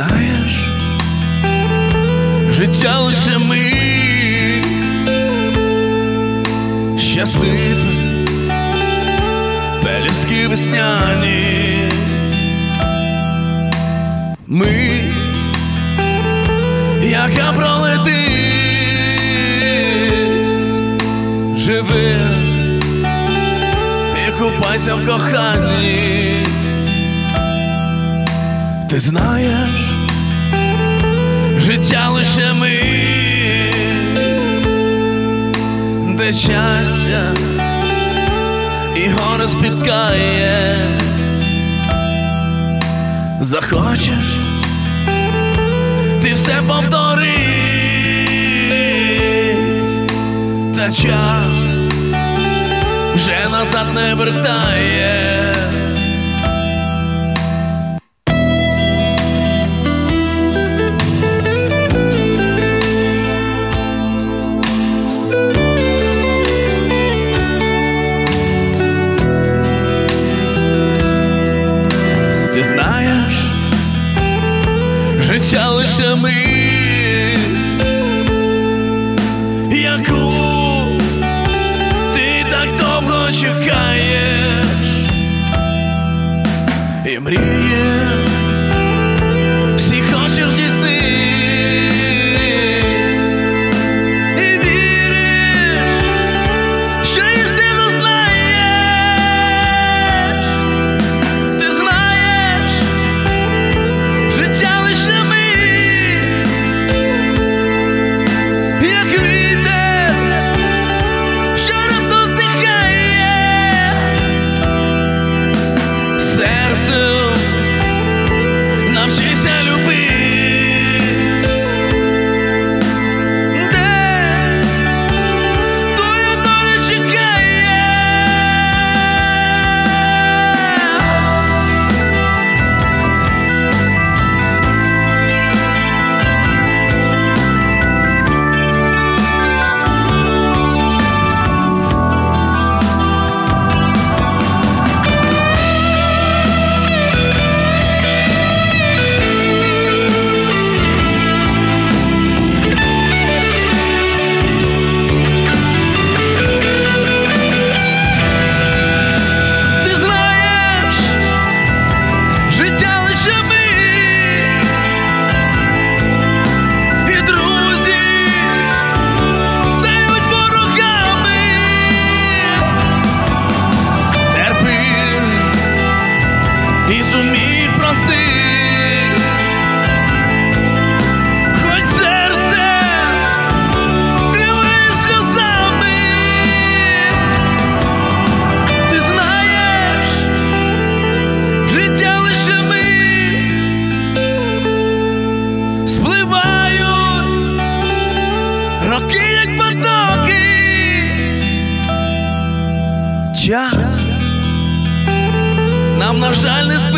знаєш, життя лише мить, ще сипе пелюстки весняні. Мить, яка пролетить, живи і купайся в коханні. Ти знаєш, життя лише мить, де щастя і горе спіткає. Захочеш, ти все повторить, та час вже назад не вертає. Ти знаєш, життя лише мить, яку ти так довго чекаєш, і мрії всі хочеш здійснити, і віриш, що істину знаєш. Ти знаєш, життя лише мить, як вітер, що раптом здихає. Серцю навчися любить, десь твоя доля чекає. Ти знаєш, життя лише мить, і друзі стають ворогами. Терпи і зумій простити, хоч серце криває сльозами. Ти знаєш, життя лише мить, спливають роки, як потоки. Час нам, на жаль, не